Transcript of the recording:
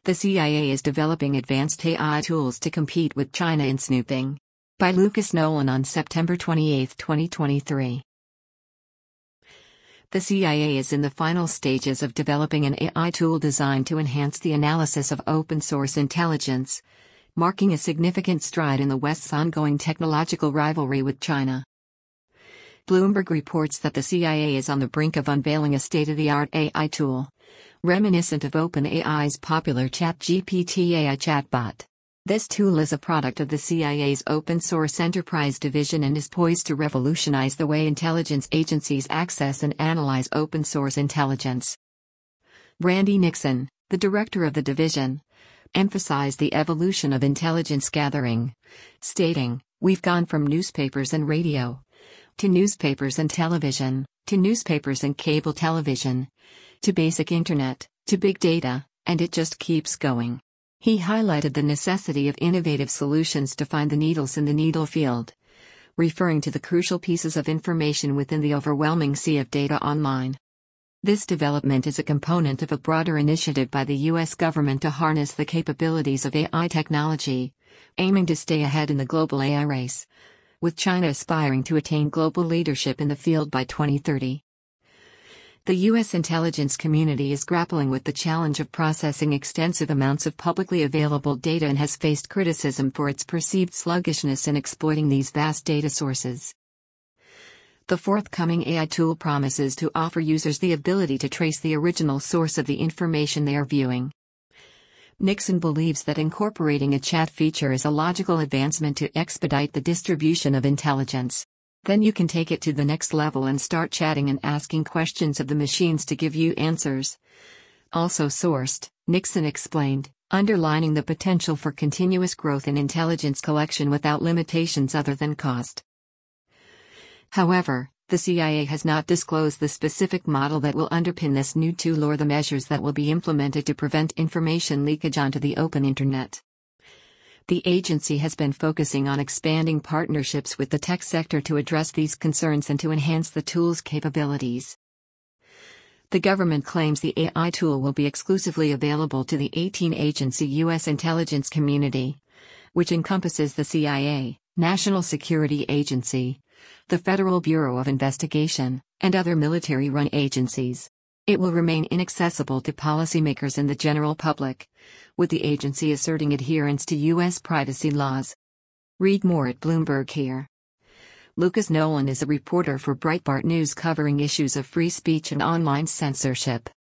The CIA is developing advanced AI tools to compete with China in snooping. By Lucas Nolan on September 28, 2023. The CIA is in the final stages of developing an AI tool designed to enhance the analysis of open-source intelligence, marking a significant stride in the West's ongoing technological rivalry with China. Bloomberg reports that the CIA is on the brink of unveiling a state-of-the-art AI tool, reminiscent of OpenAI's popular ChatGPT AI chatbot. This tool is a product of the CIA's open-source enterprise division and is poised to revolutionize the way intelligence agencies access and analyze open-source intelligence. Randy Nixon, the director of the division, emphasized the evolution of intelligence gathering, stating, "We've gone from newspapers and radio, to newspapers and television, to newspapers and cable television, to basic internet, to big data, and it just keeps going." He highlighted the necessity of innovative solutions to find the needles in the needle field, referring to the crucial pieces of information within the overwhelming sea of data online. This development is a component of a broader initiative by the U.S. government to harness the capabilities of AI technology, aiming to stay ahead in the global AI race, with China aspiring to attain global leadership in the field by 2030. The U.S. intelligence community is grappling with the challenge of processing extensive amounts of publicly available data and has faced criticism for its perceived sluggishness in exploiting these vast data sources. The forthcoming AI tool promises to offer users the ability to trace the original source of the information they are viewing. Nixon believes that incorporating a chat feature is a logical advancement to expedite the distribution of intelligence. Then you can take it to the next level and start chatting and asking questions of the machines to give you answers. Also sourced, Nixon explained, underlining the potential for continuous growth in intelligence collection without limitations other than cost. However, the CIA has not disclosed the specific model that will underpin this new tool or the measures that will be implemented to prevent information leakage onto the open internet. The agency has been focusing on expanding partnerships with the tech sector to address these concerns and to enhance the tool's capabilities. The government claims the AI tool will be exclusively available to the 18-agency U.S. intelligence community, which encompasses the CIA, National Security Agency, the Federal Bureau of Investigation, and other military-run agencies. It will remain inaccessible to policymakers and the general public, with the agency asserting adherence to U.S. privacy laws. Read more at Bloomberg here. Lucas Nolan is a reporter for Breitbart News covering issues of free speech and online censorship.